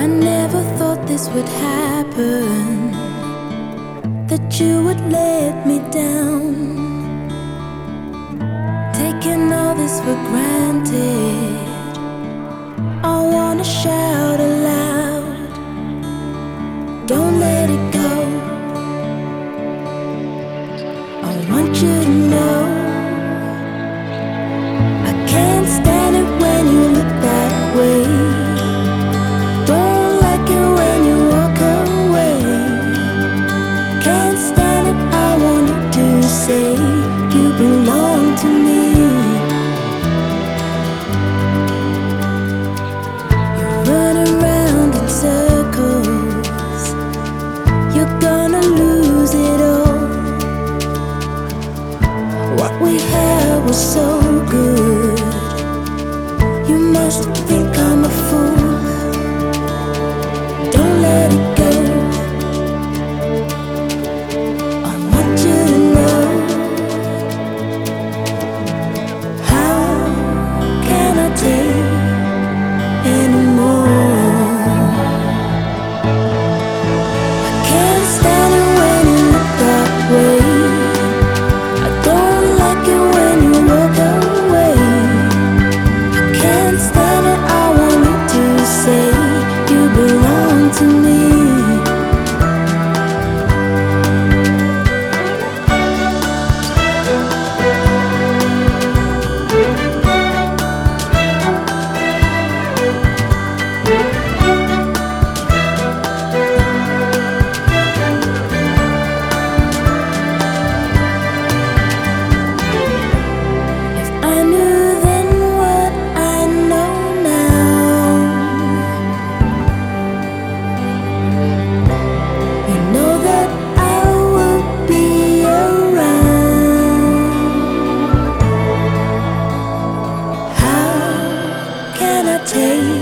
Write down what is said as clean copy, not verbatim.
I never thought this would happen, that you would let me down. Taking all this for granted, I wanna shout aloud. Don't let it go. I want you to know I can't stand it when you look that way. Don't like it when you walk away. Can't stand it, I want you to say you belong to me. You run around in circles, you're gonna lose it all. What we had was so good, you must think I'm a fool. Don't let it go. I want you to know, how can I take anymore? I can't stand it when you look that way. I don't like it when you walk away. I can't stand it, I want you to say you belong to me. If I knew then what I know now, you know that I will be around. How can I take